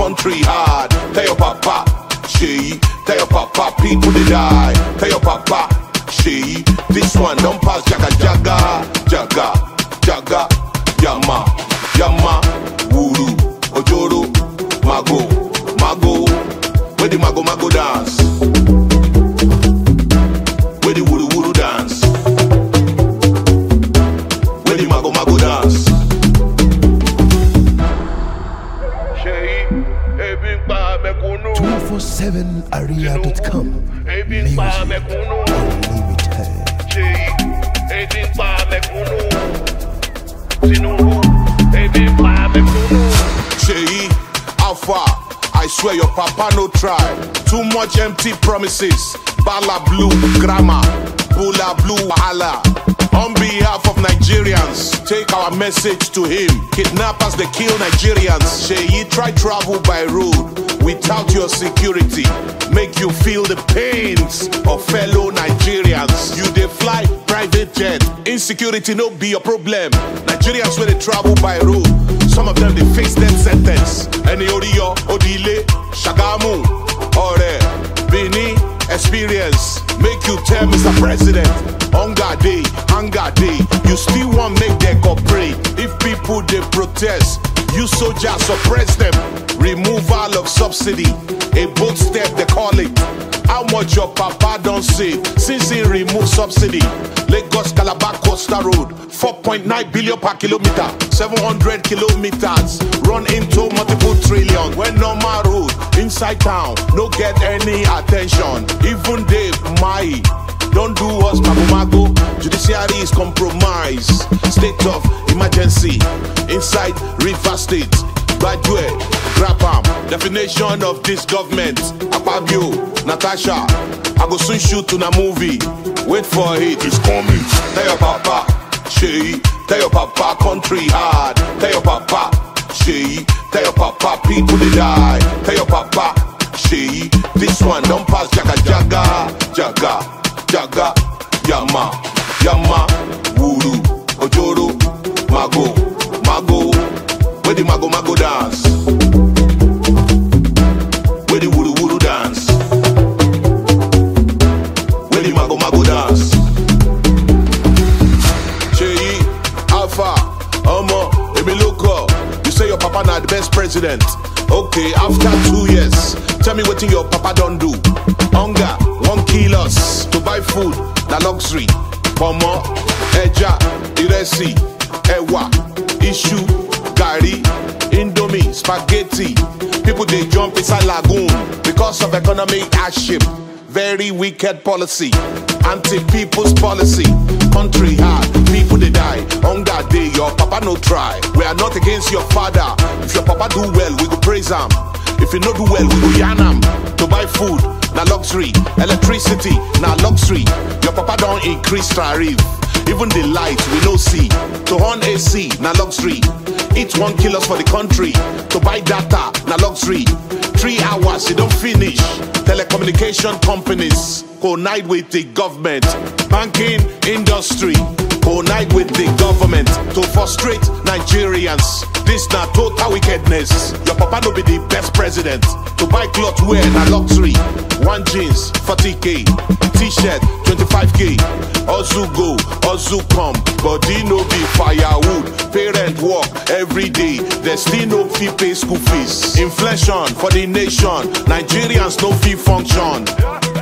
country hard. Tell your papa, she. Tell your papa, people they die. Tell your papa, she. This one don't pass jaga jaga, jaga, jaga, yama, yama, wuru, ojoro, mago, mago. Where the mago mago dance? Where the wuru wuru dance? Where the mago mago dance? 247area.com. Music unlimited. Shay, how far? I swear your papa no try. Too much empty promises. Bala blue grammar, Bula blue wahala. On behalf of Nigerians, take our message to him. Kidnappers they kill Nigerians. Sheyi try travel by road without your security. Make you feel the pains of fellow Nigerians. You they fly private jet. Insecurity no be your problem. Nigerians when they travel by road, some of them they face death sentence. Any Odiyo, Odile, Shagamu, Ore, Bini, experience. Make you tell Mr. President, hunger day, you still want make them cooperate. If people they protest, you soldiers suppress them. Removal of subsidy, a bold step they call it. How much your papa don't save since he removed subsidy? Lagos Calabar Coastal Road, 4.9 billion per kilometer, 700 kilometers, run into multiple trillion. When normal road inside town, no get any attention. Even Dave Mai don't do us mago. Judiciary is compromised. State of emergency inside River State. Graduate, grab am. Definition of this government. Akpabio, Natasha. I go soon shoot in a movie. Wait for it, it's coming. Tell your papa, she. Tell your papa, country hard. Tell your papa, she. Tell your papa, people they die. Tell your papa, she. This one don't pass jaga jaga, jaga, jaga, yama, yama, wuru, ojoro, mago, mago. Where the mago mago dance? Where the wuru wuru dance? Where the mago mago dance? Sheyi, Alpha, Omo, Emi Loco. You say your papa not the best president. Okay, after 2 years, tell me what your papa don't do. Hunger, 1 kill us to buy food, na luxury. Pomo, Eja, Iresi, Ewa, Issue, Gari, Indomie, spaghetti. People they jump inside lagoon because of economic hardship. Very wicked policy, anti-people's policy. Country hard, people they die. Hunger day, your papa no try. We are not against your father. If your papa do well, we go praise him. If you no do well, we go yarn him. To buy food, na luxury. Electricity, na luxury. Your papa don't increase tariff. Even the lights we no see. To on AC, na luxury. Eat 1 kill us for the country. To buy data, na luxury. 3 hours, you don't finish. Telecommunication companies collide with the government. Banking industry collide with the government to frustrate Nigerians. This na total wickedness. Your papa no be the best president. To buy clothes wear na luxury. 1 jeans 40k, t-shirt 25k. Ozu go, Ozu come, body no be firewood. Parent work every day, they still no fee pay school fees. Inflation for the nation, Nigerians no fee function.